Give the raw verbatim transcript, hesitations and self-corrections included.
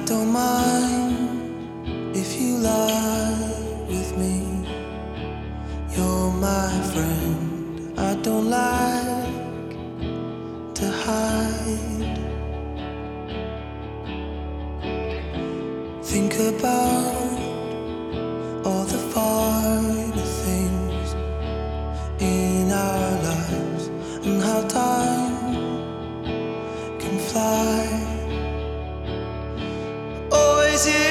don't mind if you lie with me. You're my friend. I don't like to hide. Think about all the finer things in our lives and how time can fly. Always here